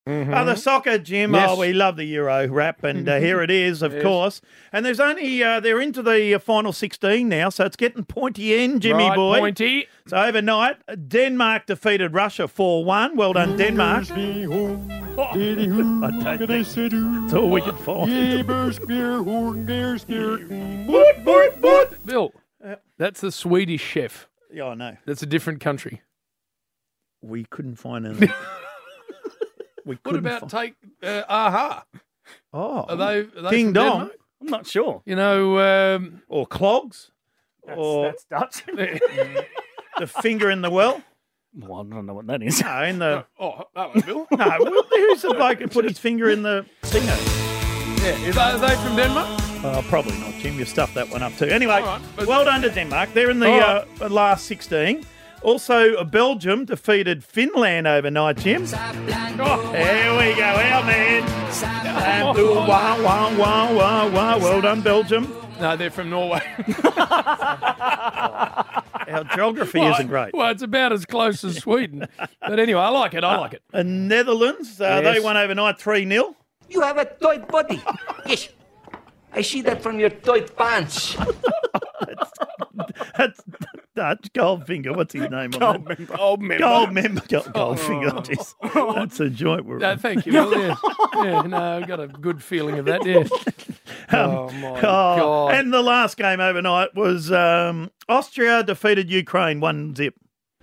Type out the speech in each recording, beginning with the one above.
The soccer, Jim. Yes. Oh, we love the Euro wrap, and here it is, of course. And there's only they're into the final 16 now, so it's getting pointy end, Jimmy Right, boy. pointy. So overnight, Denmark defeated Russia 4-1. Well done, Denmark. I don't think that's all we can find. Bill, that's the Swedish chef. Yeah, I know. That's a different country. We couldn't find anything. What about take Aha? Oh, Are they Ding from Dong? Denmark? I'm not sure. You know, Or clogs? Or That's Dutch. the finger in the well? Well, I don't know what that is. No, in the... oh, hello, Bill. No, who's the bloke who put his finger in the finger? Are they from Denmark? Probably not, Jim. You stuffed that one up too. Anyway, All right, but- well done to Denmark. They're in the last 16. Also, Belgium defeated Finland overnight, Jim. Oh, here we go, our man. And wah, wah, wah, wah, wah. Well done, Belgium. No, they're from Norway. Our geography isn't great. Well, it's about as close as Sweden. But anyway, I like it. And Netherlands, they won overnight 3-0. You have a tight body. Yes. I see that from your tight pants. That's Dutch. Goldfinger. What's his name? Goldfinger. Goldfinger. Jeez. That's a joint. No, thank you, Bill. Yeah, no, I've got a good feeling of that, yeah. Oh, my God. And the last game overnight was Austria defeated Ukraine 1-0.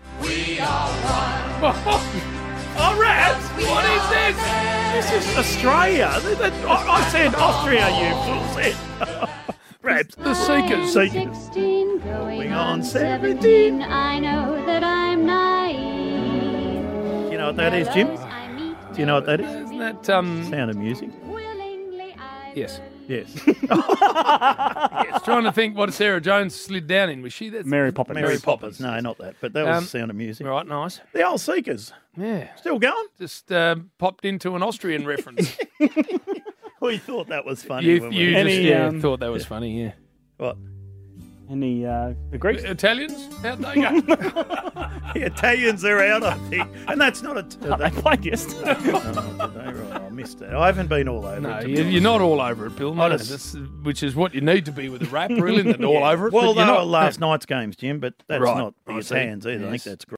Oh, rats! What is this? This is Australia. I said Austria, you fool. Rats. The Seekers. 16, going on on 17. 17. I know that I'm naive. Do you know what that is, Jim? Do Do you know what that is? Isn't that, Sound of Music. yes. Yes. Trying to think what Sarah Jones slid down in. Was she that? Mary Poppins. Mary Poppins. No, not that. But that was the Sound of Music. Right, nice. The old Seekers. Yeah. Still going? Just popped into an Austrian reference. We thought that was funny. You when just Any, thought that was funny, yeah. What? Any the Greeks? Italians? How'd they go? The Italians are out, I think. And that's not a... They played yesterday. I missed it. I haven't been all over No, it. you're not all over it, Bill. No, I just- that's, which is what you need to be with a rap, really, and all over it. Well, but you're they were not. last night's games, Jim, but that's Right. not the I see. Italians either. I think Yes. that's great.